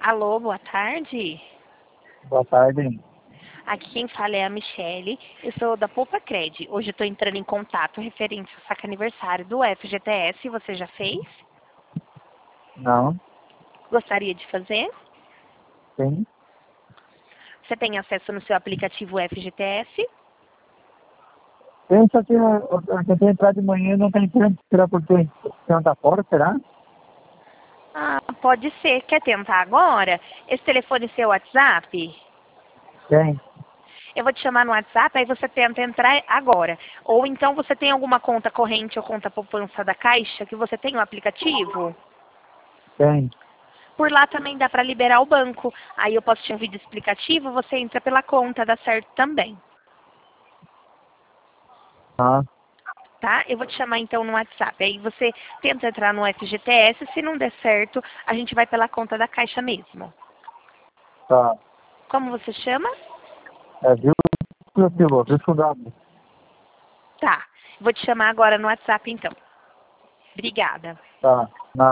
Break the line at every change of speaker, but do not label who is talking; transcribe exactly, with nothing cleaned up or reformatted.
Alô, boa tarde.
Boa tarde.
Aqui quem fala é a Michele, eu sou da Poupa Cred. Hoje eu estou entrando em contato referente ao saque aniversário do F G T S. Você já fez?
Não.
Gostaria de fazer?
Sim.
Você tem acesso no seu aplicativo F G T S?
Pensa que eu, eu, eu tentei entrar de manhã e não tem tempo. Será porque você não tá fora, será?
Ah, pode ser. Quer tentar agora? Esse telefone é seu WhatsApp?
Tem.
Eu vou te chamar no WhatsApp, aí você tenta entrar agora. Ou então você tem alguma conta corrente ou conta poupança da Caixa que você tem o aplicativo?
Tem.
Por lá também dá para liberar o banco. Aí eu posso te um vídeo explicativo, você entra pela conta, dá certo também.
Ah,
Tá? Eu vou te chamar então no WhatsApp. Aí você tenta entrar no F G T S, se não der certo, a gente vai pela conta da Caixa mesmo.
tá.
Como você chama?
É, viu? Viu, viu com W.
Tá. Vou te chamar agora no WhatsApp então. Obrigada.
Tá. Na